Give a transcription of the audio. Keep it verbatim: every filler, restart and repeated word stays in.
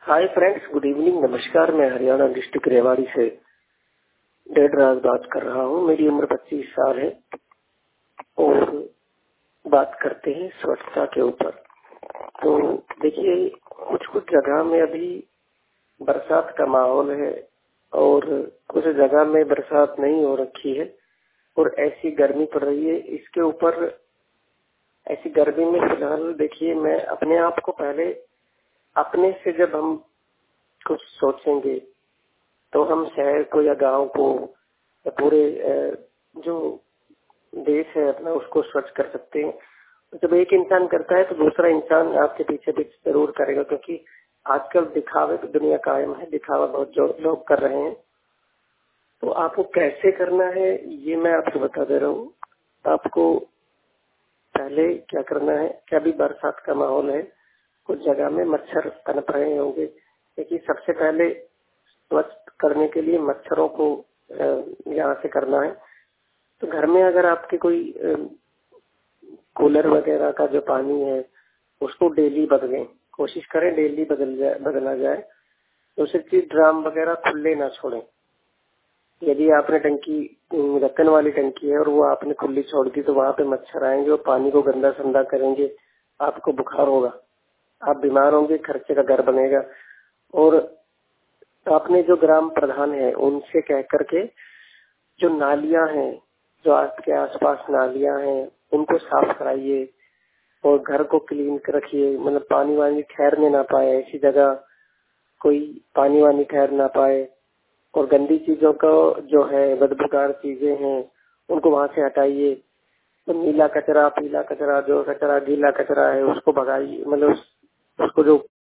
Hi friends, good evening, नमस्कार। मैं Haryana district Rewari से डेढ़ राज बात कर रहा हूँ। मेरी उम्र पच्चीस साल है और बात करते हैं स्वच्छता के ऊपर। तो देखिए, कुछ कुछ जगह में अभी बरसात का माहौल है और कुछ जगह में बरसात नहीं हो रखी है और ऐसी गर्मी पड़ रही है। इसके ऊपर ऐसी गर्मी में फिलहाल देखिए, मैं अपने आप को पहले अपने से जब हम कुछ सोचेंगे तो हम शहर को या गांव को या पूरे जो देश है अपना उसको स्वच्छ कर सकते हैं। जब एक इंसान करता है तो दूसरा इंसान आपके पीछे पीछे जरूर करेगा, क्योंकि आजकल दिखावे की दुनिया कायम है, दिखावा बहुत जो लोग कर रहे हैं। तो आपको कैसे करना है ये मैं आपको बता दे रहा हूँ। आपको पहले क्या करना है कि अभी बरसात का माहौल है, कुछ जगह में मच्छर पनप रहे होंगे, क्योंकि सबसे पहले स्वच्छ करने के लिए मच्छरों को यहाँ से करना है। तो घर में अगर आपके कोई कूलर वगैरह का जो पानी है उसको डेली बदलें, कोशिश करें डेली बदल जाए बदला जाए। दूसरी चीज, ड्राम वगैरह खुले ना छोड़ें। यदि आपने टंकी ढक्कन वाली टंकी है और वो आपने खुली छोड़ दी तो वहां पे मच्छर आएंगे और पानी को गंदा संदा करेंगे, आपको बुखार होगा, आप बीमार होंगे, खर्चे का घर बनेगा। और आपने जो ग्राम प्रधान है उनसे कह करके जो नालियां हैं, जो आपके आसपास नालियां हैं, उनको साफ कराइए और घर को क्लीन रखिए। मतलब पानी वानी ठहरने ना पाए, ऐसी जगह कोई पानी वानी ठहर ना पाए। और गंदी चीजों को जो है, बदबूदार चीजें हैं, उनको वहां से हटाइए। तो नीला कचरा, पीला कचरा, जो कचरा गीला कचरा है उसको भगाइए, मतलब उसको जो